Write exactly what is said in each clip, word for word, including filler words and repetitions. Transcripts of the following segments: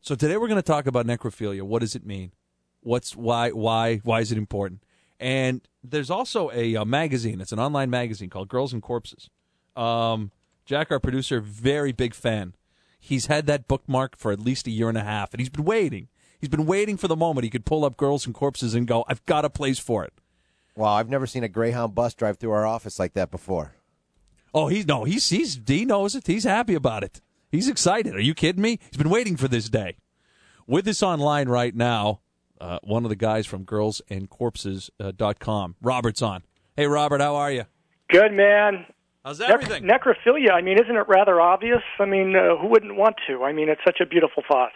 So today we're going to talk about necrophilia. What does it mean? What's why why why is it important? And there's also a, a magazine. It's an online magazine called Girls and Corpses. Um, Jack, our producer, very big fan. He's had that bookmark for at least a year and a half, and he's been waiting. He's been waiting for the moment he could pull up Girls and Corpses and go, I've got a place for it. Wow, I've never seen a Greyhound bus drive through our office like that before. Oh, he's no, he's he's he knows it. He's happy about it. He's excited. Are you kidding me? He's been waiting for this day. With us online right now, uh, one of the guys from girls and corpses dot com. Robert's on. Hey, Robert, how are you? Good, man. How's everything? Ne- necrophilia, I mean, isn't it rather obvious? I mean, uh, who wouldn't want to? I mean, it's such a beautiful thought.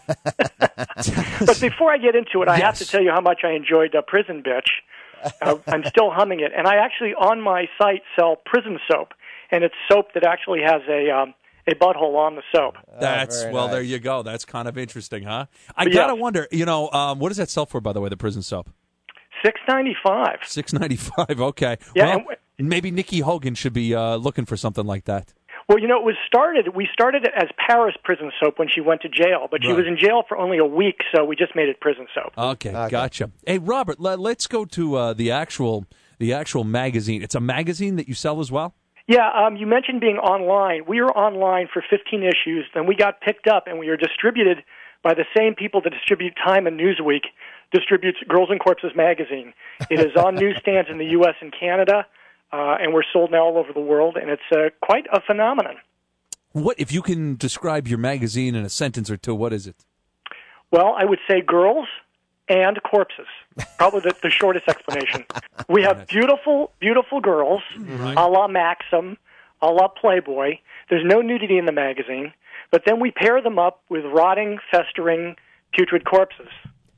But before I get into it, I yes. have to tell you how much I enjoyed uh, Prison Bitch. Uh, I'm still humming it. And I actually, on my site, sell prison soap. And it's soap that actually has a um, a butthole on the soap. That's, oh, well, nice. There you go. That's kind of interesting, huh? I But got to yes. wonder, you know, um, what does that sell for, by the way, the prison soap? six ninety-five. six ninety-five. Okay. Yeah, Well, and maybe Nikki Hogan should be uh, looking for something like that. Well, you know, it was started, we started it as Paris prison soap when she went to jail, but she Right. was in jail for only a week, so we just made it prison soap. Okay, Okay. gotcha. Hey, Robert, let, let's go to uh, the actual the actual magazine. It's a magazine that you sell as well? Yeah, um, you mentioned being online. We were online for fifteen issues, then we got picked up, and we were distributed by the same people that distribute Time and Newsweek, distributes Girls and Corpses magazine. It is on newsstands in the U S and Canada, uh, and we're sold now all over the world, and it's uh, quite a phenomenon. What if you can describe your magazine in a sentence or two? What is it? Well, I would say girls and corpses. Probably the, the shortest explanation. We have beautiful, beautiful girls, Right. a la Maxim, a la Playboy. There's no nudity in the magazine, but then we pair them up with rotting, festering, putrid corpses.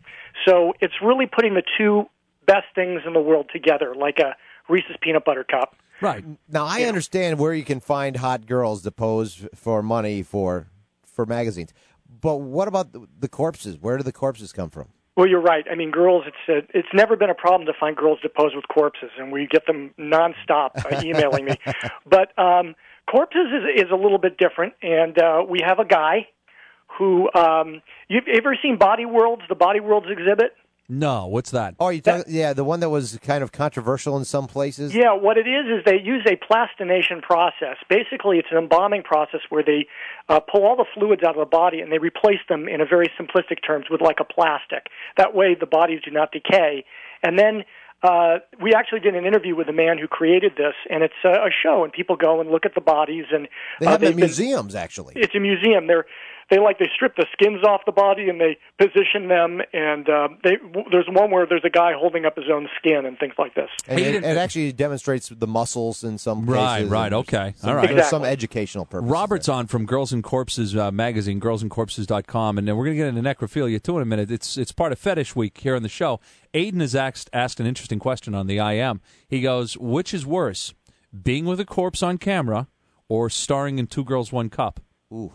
So it's really putting the two best things in the world together, like a Reese's peanut butter cup. Right. Now, I understand where you can find hot girls to pose for money for for magazines. But what about the, the corpses? Where do the corpses come from? Well, you're right. I mean, girls, it's a, it's never been a problem to find girls to pose with corpses, and we get them nonstop uh, emailing me. But um, corpses is, is a little bit different, and uh, we have a guy who, um, you've ever seen Body Worlds, the Body Worlds exhibit? No, what's that? Oh, you talk, yeah, the one that was kind of controversial in some places? Yeah, what it is is they use a plastination process. Basically, it's an embalming process where they uh, pull all the fluids out of the body and they replace them, in a very simplistic terms, with like a plastic. That way the bodies do not decay. And then uh, we actually did an interview with the man who created this, and it's a, a show, and people go and look at the bodies. And They uh, have them they've in been- museums, actually. It's a museum. They're they like they strip the skins off the body and they position them. And uh, they there's one where there's a guy holding up his own skin and things like this. And Hey, it, it actually demonstrates the muscles in some Right, cases. right, and okay. some- All right. There's some Exactly. educational purposes. Robert's there. on from Girls and Corpses uh, magazine, girls and corpses dot com, and then we're going to get into necrophilia too in a minute. It's it's part of Fetish Week here on the show. Aiden has asked, asked an interesting question on the I M. He goes, which is worse, being with a corpse on camera or starring in Two Girls, One Cup? Ooh.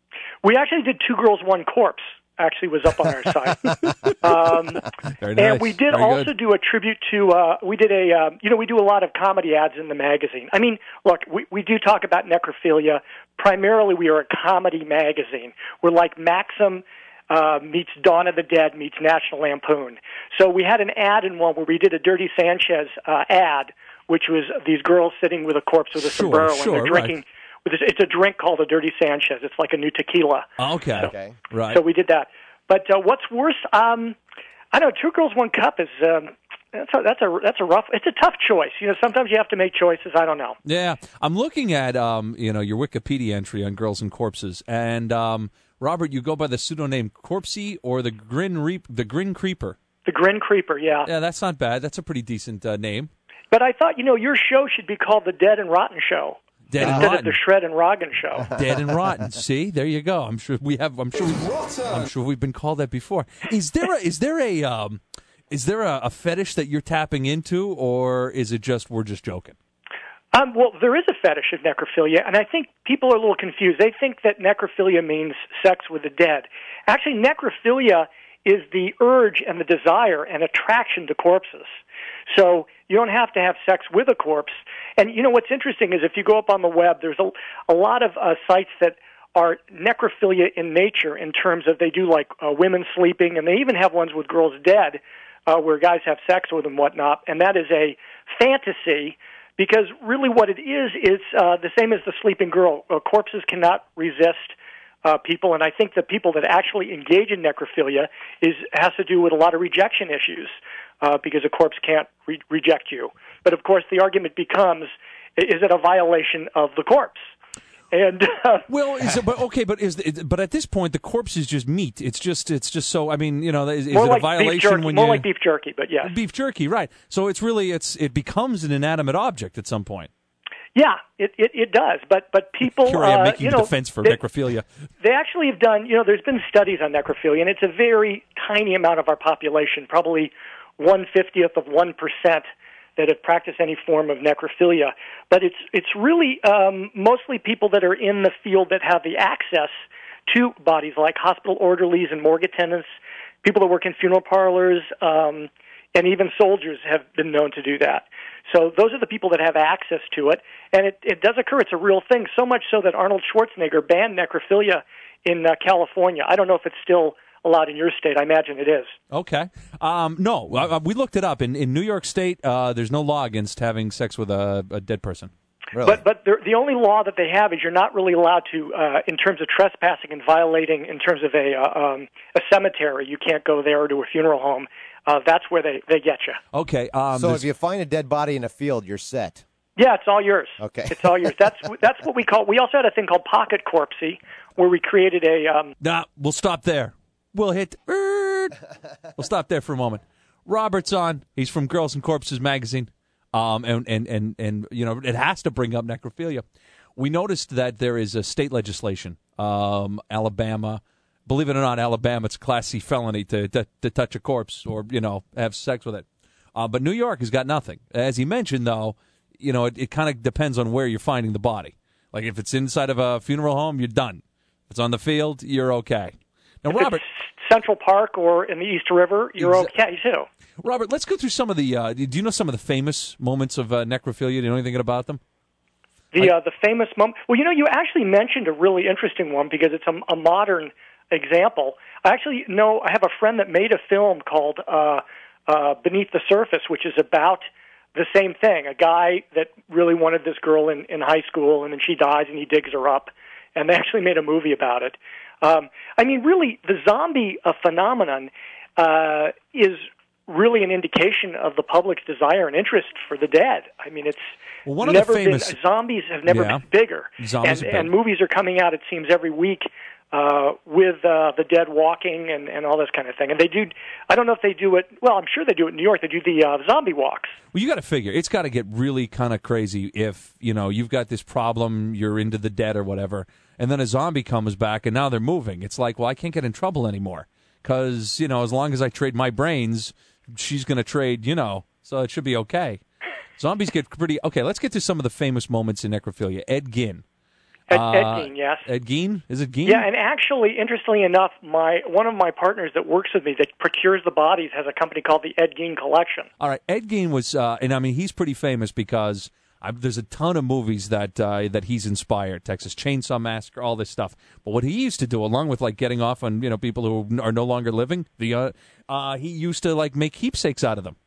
We actually did Two Girls, One Corpse, actually was up on our site. Um, Very nice. and we did Very also good. do a tribute to, uh, we did a, uh, you know, we do a lot of comedy ads in the magazine. I mean, look, we, we do talk about necrophilia. Primarily, we are a comedy magazine. We're like Maxim uh, meets Dawn of the Dead meets National Lampoon. So we had an ad in one where we did a Dirty Sanchez uh, ad, which was these girls sitting with a corpse with a Sure, sombrero, sure, and they're drinking. right. With this, it's a drink called a Dirty Sanchez. It's like a new tequila. Okay. Okay. Right. So we did that. But uh, what's worse? Um, I know Two Girls, One Cup is um, that's a, that's a that's a rough. It's a tough choice. You know, sometimes you have to make choices. I don't know. Yeah, I'm looking at um, you know, your Wikipedia entry on Girls and Corpses, and um, Robert, you go by the pseudonym Corpsey or the Grin Reap, the Grin Creeper. The Grin Creeper, yeah. Yeah, that's not bad. That's a pretty decent uh, name. But I thought, you know, your show should be called the Dead and Rotten Show Dead and instead Rotten. of the Shred and Rogan Show. Dead and Rotten. See, there you go. I'm sure we have. I'm sure. We, I'm sure we've been called that before. Is there a? Is there a? Um, is there a, a fetish that you're tapping into, or is it just we're just joking? Um, well, there is a fetish of necrophilia, and I think people are a little confused. They think that necrophilia means sex with the dead. Actually, necrophilia is the urge and the desire and attraction to corpses. So you don't have to have sex with a corpse. And you know what's interesting is if you go up on the web, there's a, a lot of uh, sites that are necrophilia in nature in terms of they do like uh, women sleeping, and they even have ones with girls dead uh, where guys have sex with and whatnot, and that is a fantasy because really what it is is uh, the same as the sleeping girl. Uh, corpses cannot resist uh, people, and I think the people that actually engage in necrophilia is has to do with a lot of rejection issues uh, because a corpse can't re- reject you. But of course the argument becomes, is it a violation of the corpse? And uh, well, is it, but okay, but is it, but at this point the corpse is just meat. It's just it's just so. I mean, you know, is, is more it like a violation beef jerky, when more you like beef jerky? But yes, beef jerky, right? So it's really it's it becomes an inanimate object at some point. Yeah, it it, it does. But but people, Here I am uh, making you a know, defense for they, necrophilia. They actually have done. You know, there's been studies on necrophilia, and it's a very tiny amount of our population, probably one fiftieth of one percent. That have practiced any form of necrophilia, but it's it's really um, mostly people that are in the field that have the access to bodies, like hospital orderlies and morgue attendants, people that work in funeral parlors, um, and even soldiers have been known to do that. So those are the people that have access to it, and it, it does occur. It's a real thing, so much so that Arnold Schwarzenegger banned necrophilia in uh, California. I don't know if it's still allowed in your state. I imagine it is. Okay. Um, no, uh, we looked it up. In, in New York State, uh, there's no law against having sex with a, a dead person. Really? But but the, the only law that they have is you're not really allowed to, uh, in terms of trespassing and violating, in terms of a uh, um, a cemetery. You can't go there or to a funeral home. Uh, that's where they, they get you. Okay. Um, so if you find a dead body in a field, you're set. Yeah, it's all yours. Okay. It's all yours. That's that's what we call. We also had a thing called pocket corpsey, where we created a. Um, nah, we'll stop there. We'll hit. We'll stop there for a moment. Robert's on. He's from Girls and Corpses magazine, um, and and and and you know it has to bring up necrophilia. We noticed that there is a state legislation, um, Alabama. Believe it or not, Alabama, it's a Class C felony to, to to touch a corpse or you know have sex with it. Uh, but New York has got nothing. As he mentioned, though, you know it, it kind of depends on where you're finding the body. Like if it's inside of a funeral home, you're done. If it's on the field, you're okay. Now, if Robert. it's Central Park or in the East River, you're okay too. Robert, let's go through some of the. Uh, do you know some of the famous moments of uh, necrophilia? Do you know anything about them? The I, uh, the famous moment. Well, you know, you actually mentioned a really interesting one because it's a, a modern example. I actually know I have a friend that made a film called uh, uh, Beneath the Surface, which is about the same thing. A guy that really wanted this girl in, in high school, and then she dies, and he digs her up, and they actually made a movie about it. Um, I mean, really, the zombie uh, phenomenon uh, is really an indication of the public's desire and interest for the dead. I mean, it's well, one of never the famous... been, zombies have never yeah. been bigger. Zombies and, are big. and movies are coming out, it seems, every week uh, with uh, the dead walking and, and all this kind of thing. And they do, I don't know if they do it, well, I'm sure they do it in New York. They do the uh, zombie walks. Well, you got to figure, it's got to get really kind of crazy if, you know, you've got this problem, you're into the dead or whatever, and then a zombie comes back and now they're moving. It's like, well, I can't get in trouble anymore because, you know, as long as I trade my brains, she's going to trade, you know, so it should be okay. Zombies get pretty... Okay, let's get to some of the famous moments in necrophilia. Ed Gein. Ed, uh, Ed Gein, yes. Ed Gein? Is it Gein? Yeah, and actually, interestingly enough, my one of my partners that works with me that procures the bodies has a company called the Ed Gein Collection. All right, Ed Gein was... Uh, and, I mean, he's pretty famous because... I, there's a ton of movies that uh, that he's inspired, Texas Chainsaw Massacre, all this stuff. But what he used to do, along with like getting off on you know people who are no longer living, the uh, uh, he used to like make keepsakes out of them.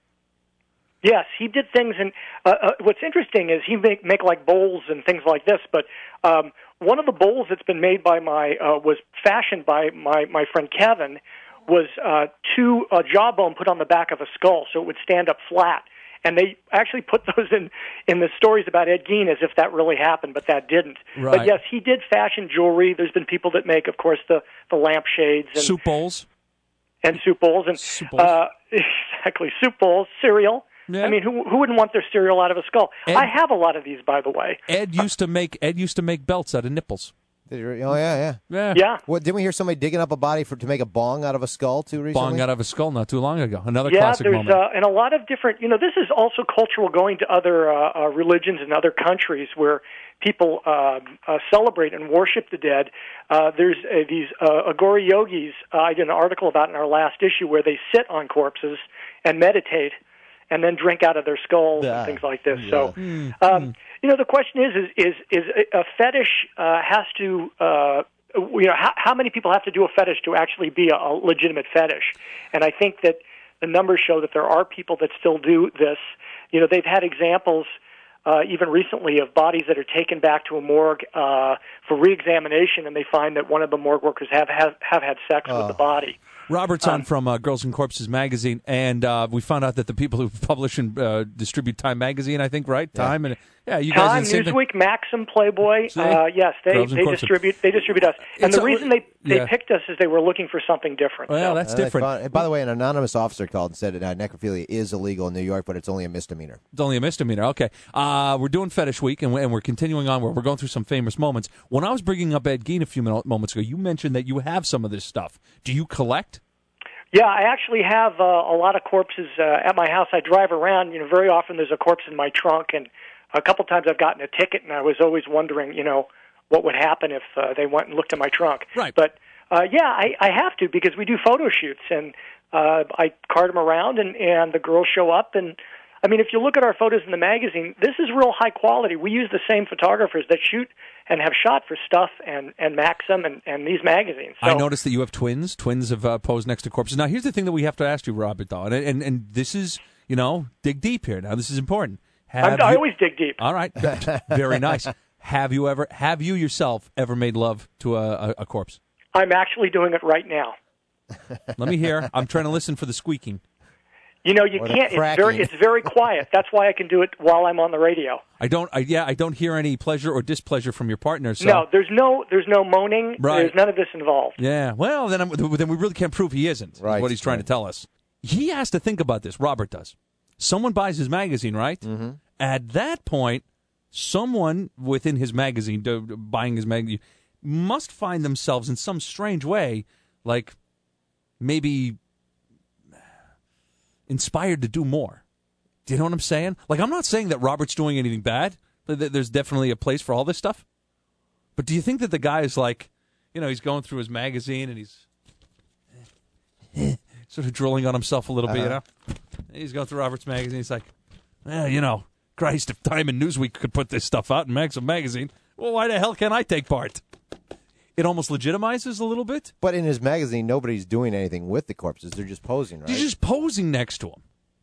Yes, he did things, and uh, uh, what's interesting is he make make like bowls and things like this. But um, one of the bowls that's been made by my uh, was fashioned by my my friend Kevin was uh, two uh, jawbone put on the back of a skull, so it would stand up flat. And they actually put those in, in the stories about Ed Gein as if that really happened, but that didn't. Right. But yes, he did fashion jewelry. There's been people that make, of course, the, the lampshades. And, soup bowls. And soup bowls. And, soup bowls. Uh, exactly, soup bowls, cereal. Yeah. I mean, who who wouldn't want their cereal out of a skull? Ed, I have a lot of these, by the way. Ed used to make Ed used to make belts out of nipples. Did you, oh, yeah, yeah. Yeah. Yeah. What, didn't we hear somebody digging up a body for to make a bong out of a skull, too, recently? Bong out of a skull not too long ago. Another yeah, classic there's, moment. Uh, and a lot of different, you know, this is also cultural going to other uh, uh, religions and other countries where people uh, uh, celebrate and worship the dead. Uh, there's uh, these uh, Agori yogis uh, I did an article about in our last issue where they sit on corpses and meditate and then drink out of their skulls yeah. and things like this. Yeah. So, mm. um, you know, the question is, is, is, is a fetish uh, has to uh, you know, how, how many people have to do a fetish to actually be a, a legitimate fetish? And I think that the numbers show that there are people that still do this. You know, they've had examples uh, even recently of bodies that are taken back to a morgue uh, for reexamination, and they find that one of the morgue workers have have, have had sex Oh. with the body. Robert's on from uh, Girls and Corpses magazine, and uh, we found out that the people who publish and uh, distribute Time magazine, I think, right? Yeah. Time and yeah, you Time, guys. Are the same thing? Newsweek, Maxim, Playboy. See? Uh, yes, they, Girls and they Corpses. distribute they distribute us. And It's the a- reason they, they yeah. picked us is they were looking for something different. Well, so. that's And they different. found- and by the way, an anonymous officer called and said uh, necrophilia is illegal in New York, but it's only a misdemeanor. It's only a misdemeanor. Okay. Uh, we're doing Fetish Week, and we're, and we're continuing on. Where we're going through some famous moments. When I was bringing up Ed Gein a few min- moments ago, you mentioned that you have some of this stuff. Do you collect? Yeah, I actually have uh, a lot of corpses uh, at my house. I drive around. You know, very often there's a corpse in my trunk, and a couple times I've gotten a ticket, and I was always wondering, you know, what would happen if uh, they went and looked at my trunk. Right. But uh, yeah, I, I have to because we do photo shoots, and uh, I cart them around, and and the girls show up, and I mean, if you look at our photos in the magazine, this is real high quality. We use the same photographers that shoot and have shot for Stuff and, and Maxim and, and these magazines. So, I noticed that you have twins. Twins have uh, posed next to corpses. Now, here's the thing that we have to ask you, Robert, though, and and, and this is, you know, dig deep here. Now, this is important. Have I'm, I you- always dig deep. All right, very nice. Have you ever, have you yourself ever made love to a, a, a corpse? I'm actually doing it right now. Let me hear. I'm trying to listen for the squeaking. You know, you Or the can't. It's cracking. very, it's very quiet. That's why I can do it while I'm on the radio. I don't. I, yeah, I don't hear any pleasure or displeasure from your partner. So. No, there's no, there's no moaning. Right. There's none of this involved. Yeah. Well, then, I'm, then we really can't prove he isn't. Right, Is what he's trying right. to tell us. He has to think about this. Robert does. Someone buys his magazine, right? Mm-hmm. At that point, someone within his magazine, do, buying his magazine, must find themselves in some strange way, like maybe inspired to do more. Do you know what I'm saying? Like, I'm not saying that Robert's doing anything bad. Th- th- There's definitely a place for all this stuff. But do you think that the guy is like, you know, he's going through his magazine and he's sort of drooling on himself a little bit, you know? He's going through Robert's magazine. He's like, well, you know, Christ, if Time and Newsweek could put this stuff out in Maxim magazine, well, why the hell can't I take part? It almost legitimizes a little bit. But in his magazine, nobody's doing anything with the corpses. They're just posing, right? You're just posing next to him.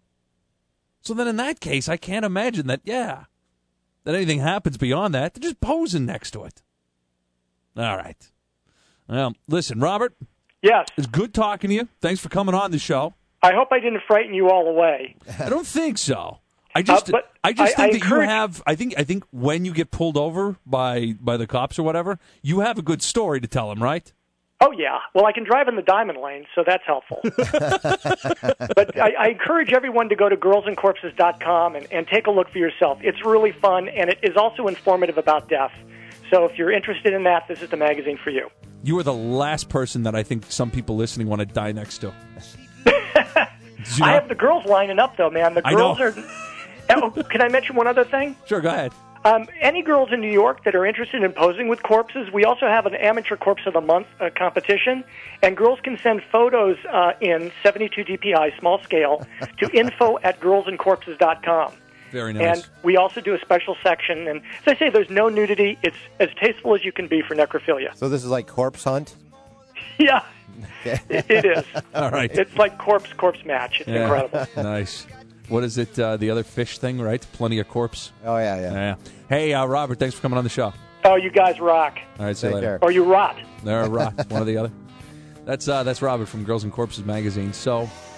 So then in that case, I can't imagine that, yeah, that anything happens beyond that. They're just posing next to it. All right. Well, listen, Robert, Yes. it's good talking to you. Thanks for coming on the show. I hope I didn't frighten you all away. I don't think so. I just, Uh, but I just I- think I that you encourage- have. I think, I think when you get pulled over by by the cops or whatever, you have a good story to tell them, right? Oh, yeah. Well, I can drive in the diamond lane, so that's helpful. But I, I encourage everyone to go to girls and corpses dot com and, and take a look for yourself. It's really fun, and it is also informative about death. So if you're interested in that, this is the magazine for you. You are the last person that I think some people listening want to die next to. Did you I know? have the girls lining up, though, man. The I girls know. are... Oh, can I mention one other thing? Sure, go ahead. Um, any girls in New York that are interested in posing with corpses, we also have an Amateur Corpse of the Month uh, competition, and girls can send photos uh, in seventy-two D P I, small scale, to info at girls and corpses dot com. Very nice. And we also do a special section, and as I say, there's no nudity. It's as tasteful as you can be for necrophilia. So this is like Corpse Hunt? Yeah, it, it is. All right. It's like corpse corpse match. It's Yeah. incredible. Nice. What is it? Uh, the other fish thing, right? Plenty of corpse. Oh, yeah, yeah. Yeah. Hey, uh, Robert, thanks for coming on the show. Oh, you guys rock. All right, see you Take later. care. Or you rot. There, rock. One or the other. That's uh, that's Robert from Girls and Corpses magazine. So